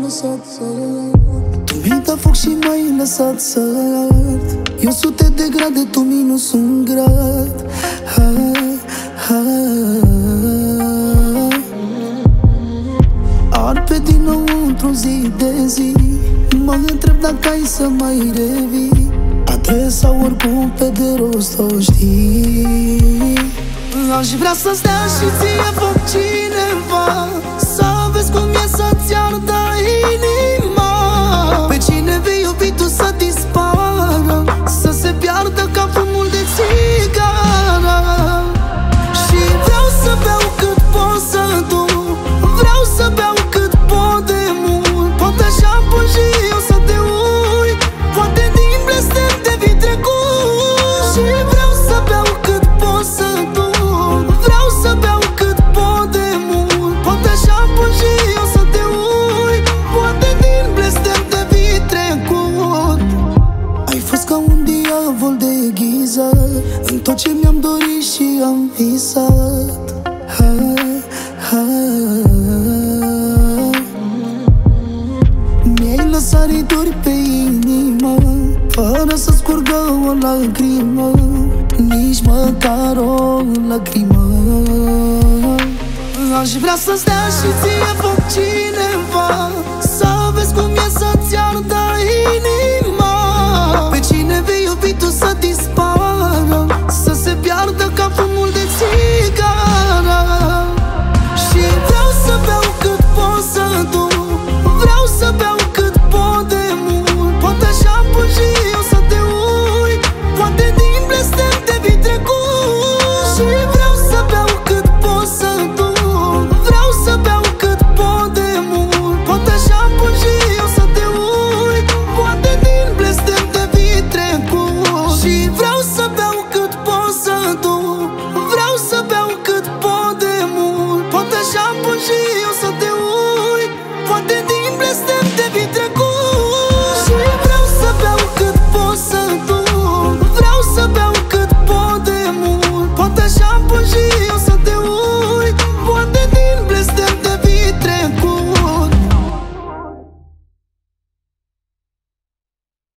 lăsat să ard. Tu mi-ai dat foc și m-ai lăsat să ard. Eu sute de grade, tu minus un grad. Ard pe dinăuntru zi de zi. Mă întreb dacă ai să mai revii. Adresa oricum pe de rost o știi. Aș vrea să-ți dea și ție foc cineva, să vezi cum e să-ți ardă inima. Pe cine vei iubi tu să dispară, să se piardă ca fumul de țigară. Și vreau să beau cât pot să duc, vreau să beau cât pot de mult. Poate așa pun și eu să te uit, poate din blestem de vii trecut. Și vreau să beau cât pot să duc, vreau să beau cât pot de mult. Poate așa pun și eu să te uit, poate din blestem de vii trecut. Ai fost ca un diavol deghizat în tot ce mi-am dorit și am visat. Mi-ai lăsat riduri pe inimă, fără să scurgă o lacrimă, nici măcar o lacrimă. Aș vrea să-ți dea și ție foc cineva, să vezi cum e să-ți ardă inima.